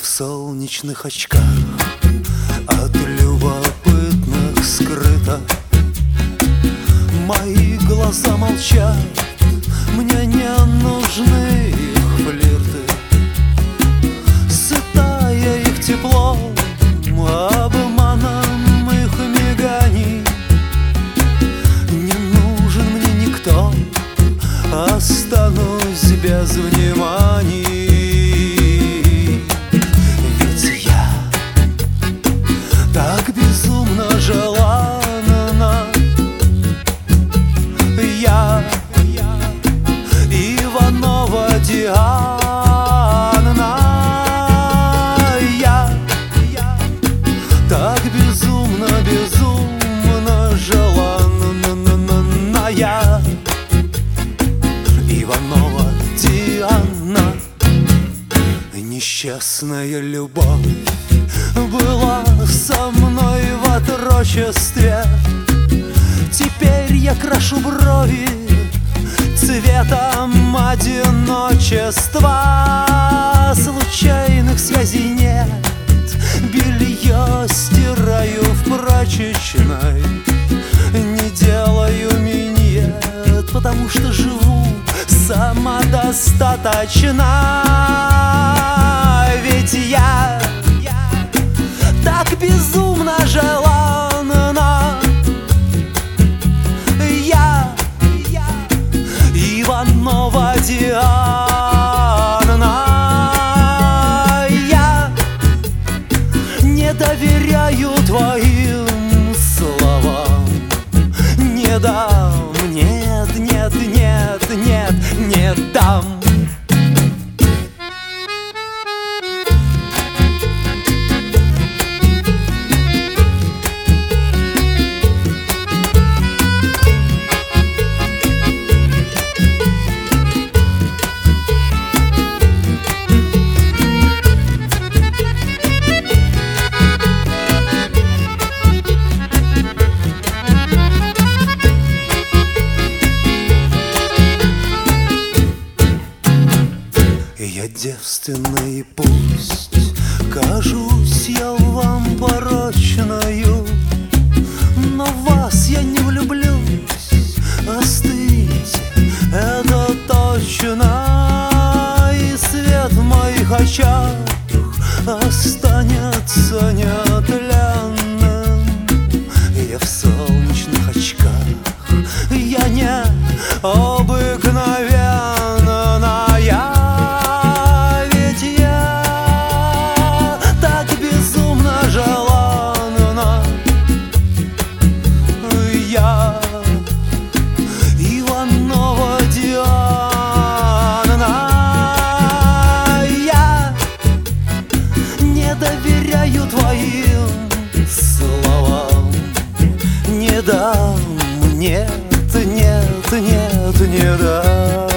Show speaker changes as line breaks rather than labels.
в солнечных очках, от любопытных скрыто. Мои глаза молчат, мне не нужны их флирты. Сытая их теплом, обманом их миганий, не нужен мне никто, останусь без внимания. Ведь я так безумно желанна, я Иванова Диана. Я так безумно, безумно желанная Иванова Диана. Несчастная любовь была со мной в отрочестве. Теперь я крашу брови цветом одиночества. Случайных связей нет, белье стираю в прачечной, не делаю миньет, потому что живу самодостаточно. Ведь я так безумно желанна, я Иванова Диана. Я не доверяю твоим словам, не дам, нет, нет, нет, нет, не дам. Я девственный, пусть кажусь я вам порочною, но в вас я не влюблюсь, остыньте, это точно. И свет в моих очах останется нетленным. Я в солнечных очках, я не обыкновенная. Иванова Диана. Я не доверяю твоим словам, не дам, нет, нет, нет, не дам.